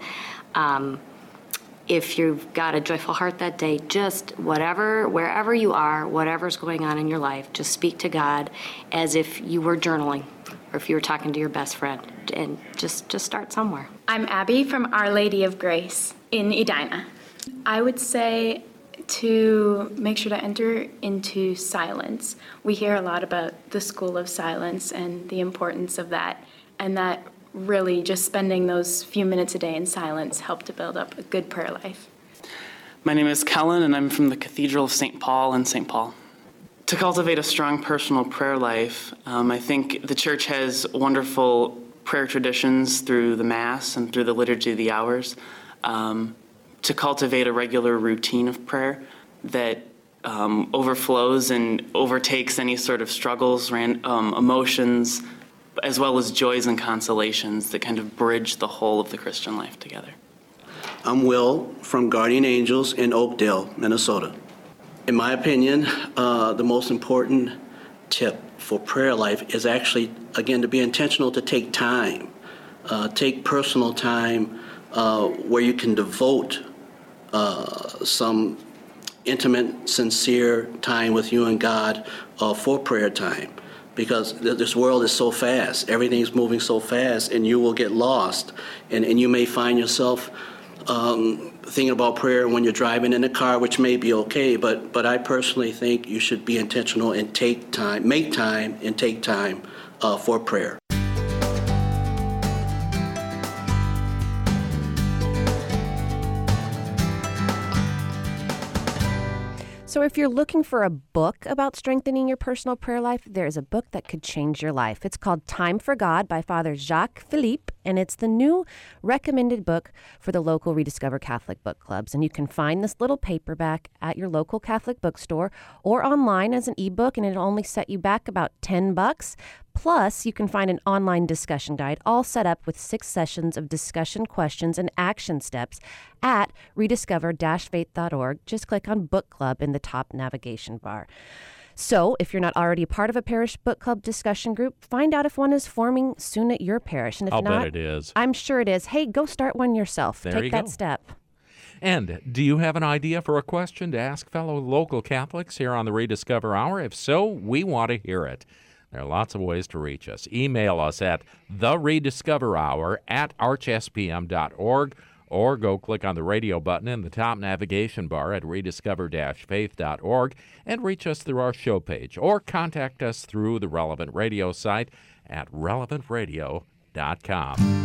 If you've got a joyful heart that day, just wherever you are, whatever's going on in your life, just speak to God as if you were journaling or if you were talking to your best friend, and just start somewhere. I'm Abby from Our Lady of Grace in Edina. I would say to make sure to enter into silence. We hear a lot about the School of Silence and the importance of that, and that really just spending those few minutes a day in silence help to build up a good prayer life. My name is Kellen, and I'm from the Cathedral of St. Paul in St. Paul. To cultivate a strong personal prayer life, I think the church has wonderful prayer traditions through the Mass and through the Liturgy of the Hours. To cultivate a regular routine of prayer that overflows and overtakes any sort of struggles, emotions, as well as joys and consolations that kind of bridge the whole of the Christian life together. I'm Will from Guardian Angels in Oakdale, Minnesota. In my opinion, the most important tip for prayer life is actually, again, to be intentional, to take time, take personal time where you can devote some intimate, sincere time with you and God for prayer time, because this world is so fast. Everything's moving so fast, and you will get lost. And you may find yourself thinking about prayer when you're driving in the car, which may be okay, but I personally think you should be intentional and make time and take time for prayer. So if you're looking for a book about strengthening your personal prayer life, there is a book that could change your life. It's called Time for God by Father Jacques Philippe, and it's the new recommended book for the local Rediscover Catholic book clubs. And you can find this little paperback at your local Catholic bookstore or online as an ebook, and it'll only set you back about $10. Plus, you can find an online discussion guide all set up with 6 sessions of discussion questions and action steps at rediscover-faith.org. Just click on Book Club in the top navigation bar. So, if you're not already a part of a parish book club discussion group, find out if one is forming soon at your parish. And if I'll not, bet it is. I'm sure it is. Hey, go start one yourself. There Take you that go. step. And do you have an idea for a question to ask fellow local Catholics here on the Rediscover Hour? If so, we want to hear it. There are lots of ways to reach us. Email us at therediscoverhour@archspm.org, or go click on the radio button in the top navigation bar at rediscover-faith.org and reach us through our show page, or contact us through the Relevant Radio site at relevantradio.com.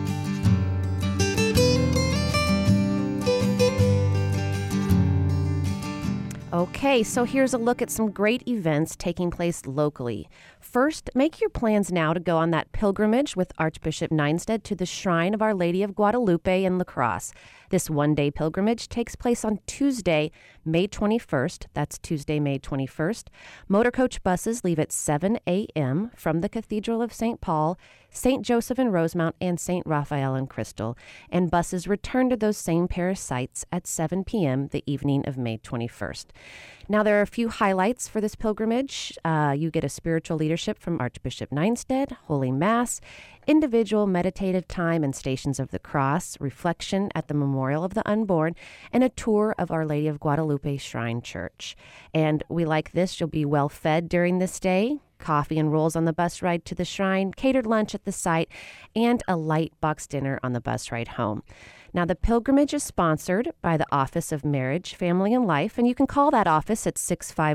Okay, so here's a look at some great events taking place locally. First, make your plans now to go on that pilgrimage with Archbishop Nienstedt to the Shrine of Our Lady of Guadalupe in La Crosse. This one-day pilgrimage takes place on Tuesday, May 21st. That's Tuesday, May 21st. Motor coach buses leave at 7 a.m. from the Cathedral of St. Paul, St. Joseph in Rosemount, and St. Raphael in Crystal. And buses return to those same parish sites at 7 p.m. the evening of May 21st. Now, there are a few highlights for this pilgrimage. You get a spiritual leadership from Archbishop Nienstedt, Holy Mass, individual meditative time and Stations of the Cross, reflection at the Memorial of the Unborn, and a tour of Our Lady of Guadalupe Shrine Church. And we like this. You'll be well fed during this day. coffee and rolls on the bus ride to the shrine, catered lunch at the site, and a light box dinner on the bus ride home. Now, the pilgrimage is sponsored by the Office of Marriage, Family, and Life, and you can call that office at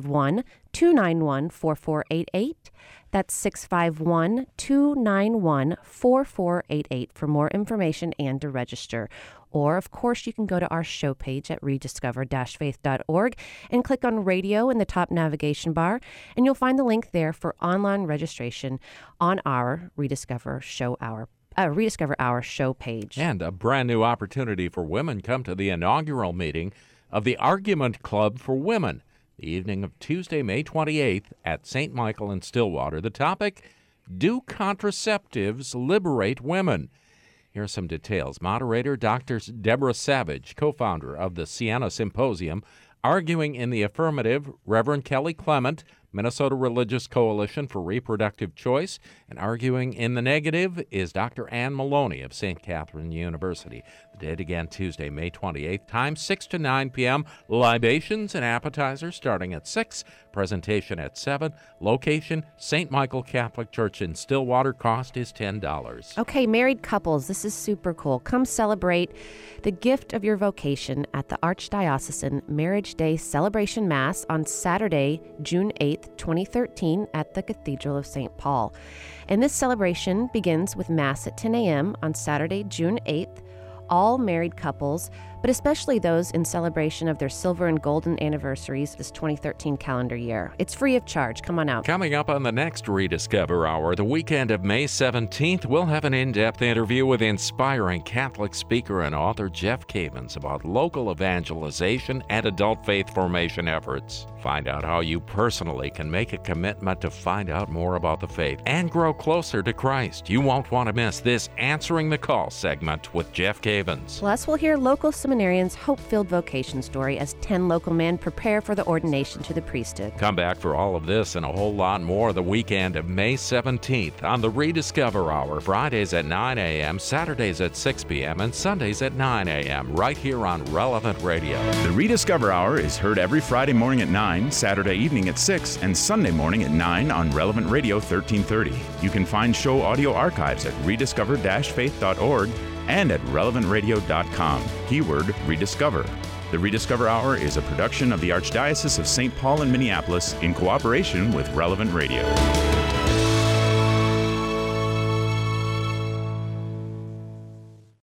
651-291-4488. That's 651-291-4488 for more information and to register. Or, of course, you can go to our show page at rediscover-faith.org and click on radio in the top navigation bar, and you'll find the link there for online registration on our Rediscover Hour show page. And a brand new opportunity for women. Come to the inaugural meeting of the Argument Club for Women, the evening of Tuesday, May 28th at St. Michael in Stillwater. The topic, Do Contraceptives Liberate Women? Here are some details. Moderator Dr. Deborah Savage, co-founder of the Siena Symposium, arguing in the affirmative, Reverend Kelly Clement, Minnesota Religious Coalition for Reproductive Choice, and arguing in the negative is Dr. Ann Maloney of St. Catherine University. The date again, Tuesday, May 28th, time 6 to 9 p.m. Libations and appetizers starting at 6, presentation at 7, location St. Michael Catholic Church in Stillwater, cost is $10. Okay, married couples, this is super cool. Come celebrate the gift of your vocation at the Archdiocesan Marriage Day Celebration Mass on Saturday, June 8th, 2013 at the Cathedral of St. Paul. And this celebration begins with Mass at 10 a.m. on Saturday, June 8th. All married couples, but especially those in celebration of their silver and golden anniversaries this 2013 calendar year. It's free of charge. Come on out. Coming up on the next Rediscover Hour, the weekend of May 17th, we'll have an in-depth interview with inspiring Catholic speaker and author Jeff Cavins about local evangelization and adult faith formation efforts. Find out how you personally can make a commitment to find out more about the faith and grow closer to Christ. You won't want to miss this Answering the Call segment with Jeff Cavins. Plus, we'll hear local seminarians' hope-filled vocation story as 10 local men prepare for the ordination to the priesthood. Come back for all of this and a whole lot more the weekend of May 17th on the Rediscover Hour, Fridays at 9 a.m., Saturdays at 6 p.m., and Sundays at 9 a.m., right here on Relevant Radio. The Rediscover Hour is heard every Friday morning at 9, Saturday evening at 6, and Sunday morning at 9 on Relevant Radio 1330. You can find show audio archives at rediscover-faith.org and at relevantradio.com. Keyword Rediscover. The Rediscover Hour is a production of the Archdiocese of St. Paul in Minneapolis in cooperation with Relevant Radio.